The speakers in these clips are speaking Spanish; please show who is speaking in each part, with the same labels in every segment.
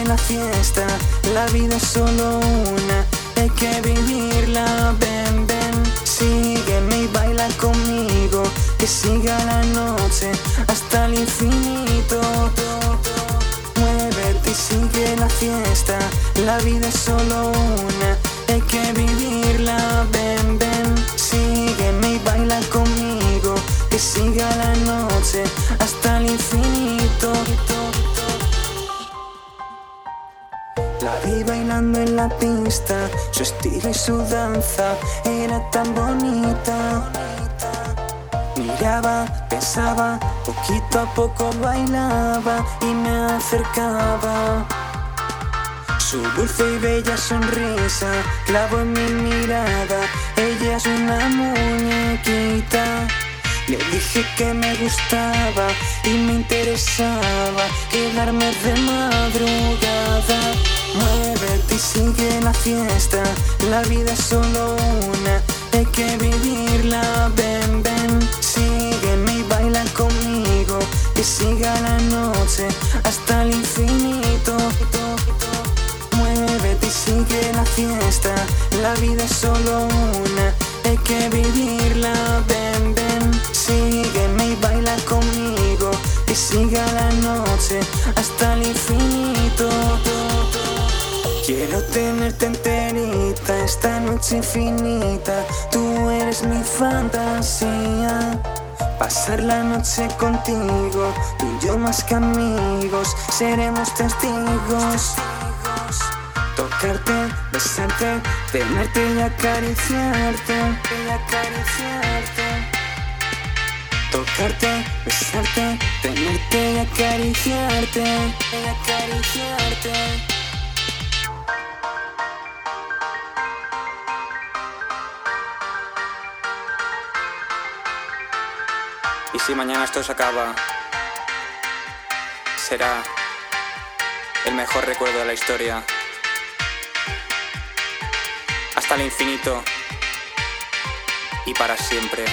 Speaker 1: sigue la fiesta, la vida es solo una, hay que vivirla, ven, ven. Sígueme y baila conmigo, que siga la noche hasta el infinito. Muévete y sigue la fiesta, la vida es solo una, hay que vivirla, ven, ven. Sígueme y baila conmigo, que siga la noche hasta el infinito. La vi bailando en la pista, su estilo y su danza era tan bonita. Miraba, pensaba, poquito a poco bailaba y me acercaba. Su dulce y bella sonrisa clavó en mi mirada, ella es una muñequita. Le dije que me gustaba y me interesaba quedarme de madrugada. Muévete y sigue la fiesta, la vida es solo una, hay que vivirla, ven, ven. Sígueme y baila conmigo, que siga la noche hasta el infinito. Muévete y sigue la fiesta, la vida es solo una, hay que vivirla, ven, ven. Sígueme y baila conmigo, que siga la noche hasta el infinito. Quiero tenerte enterita esta noche infinita, tú eres mi fantasía. Pasar la noche contigo, tú y yo más que amigos, seremos testigos. Tocarte, besarte, tenerte y acariciarte, Tocarte, besarte, tenerte y acariciarte,
Speaker 2: Y si mañana esto se acaba, será el mejor recuerdo de la historia. Hasta el infinito y para siempre.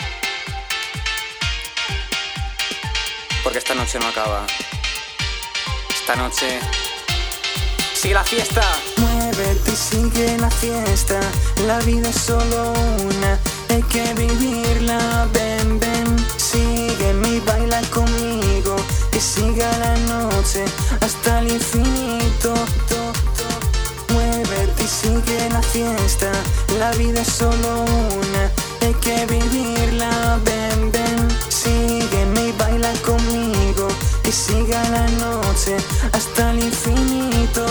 Speaker 2: Porque esta noche no acaba. Esta noche sigue la fiesta.
Speaker 1: Muévete y sigue la fiesta, la vida es solo una, hay que vivirla, ven, ven. Sígueme y baila conmigo, que siga la noche hasta el infinito. Muévete y sigue la fiesta, la vida es solo una, hay que vivirla, ven, ven. Sígueme y baila conmigo, que siga la noche hasta el infinito.